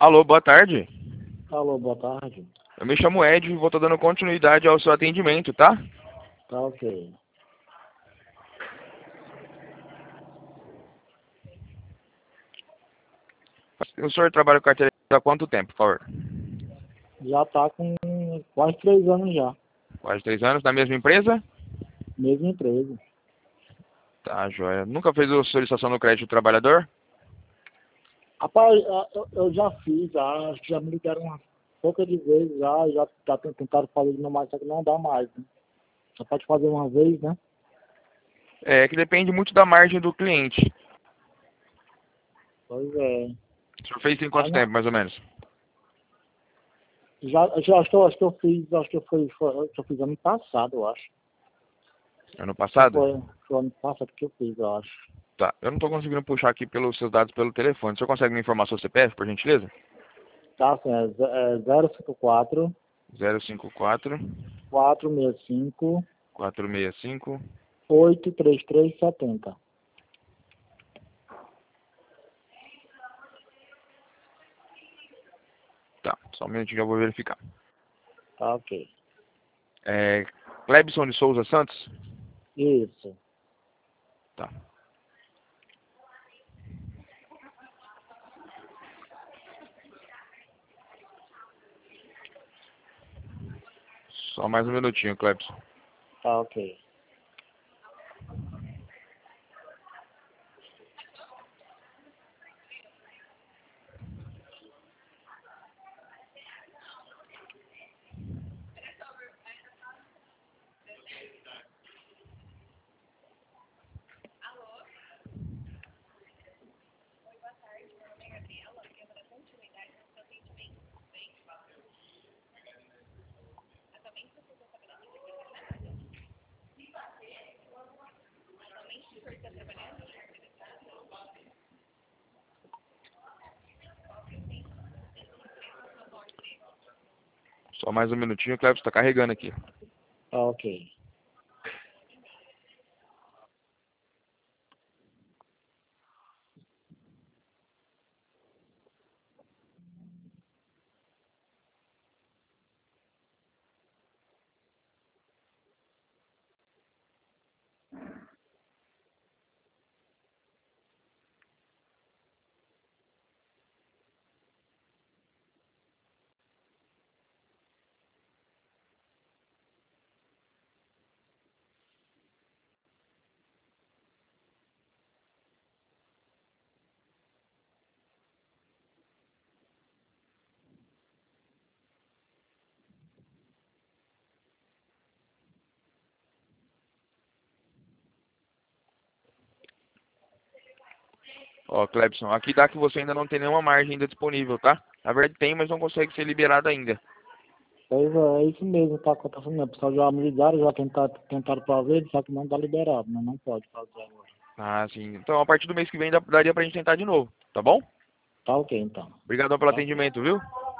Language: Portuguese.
Alô, boa tarde. Alô, boa tarde. Eu me chamo Ed e vou estar dando continuidade ao seu atendimento, tá? Tá ok. O senhor trabalha com carteira há quanto tempo, por favor? Já tá com quase 3 anos já. Quase 3 anos, na mesma empresa? Mesma empresa. Tá, joia. Nunca fez a solicitação no crédito do trabalhador? Rapaz, eu já fiz, já, acho que já me ligaram umas poucas de vezes já tá tentando fazer de novo, mas só que não dá mais, né? Só pode fazer uma vez, né? É que depende muito da margem do cliente. Pois é. O senhor fez tem Aí quanto não, tempo, mais ou menos? já acho que eu fiz, que eu fiz ano passado, eu acho. Ano Que passado? foi ano passado que eu fiz, eu acho. Tá, eu não tô conseguindo puxar aqui pelos seus dados pelo telefone. O senhor consegue me informar seu CPF, por gentileza? Tá, assim, é 054 054 465 465. 83370. Tá, só um minutinho que eu vou verificar. Tá ok. É Clebson de Souza Santos? Isso. Tá. Só mais um minutinho, Clebson. Tá ok. Só mais um minutinho, Clebson tá carregando aqui. Tá ok. Ó, Clebson, aqui dá que você ainda não tem nenhuma margem ainda disponível, tá? Na verdade tem, mas não consegue ser liberado ainda. Pois é isso mesmo que tá acontecendo. O pessoal já me ligaram, já tentaram pra ver, só que não tá liberado, né? Não pode fazer agora. Ah, sim. Então, a partir do mês que vem daria pra gente tentar de novo, tá bom? Tá ok, então. Obrigadão pelo Tá ok. atendimento, viu?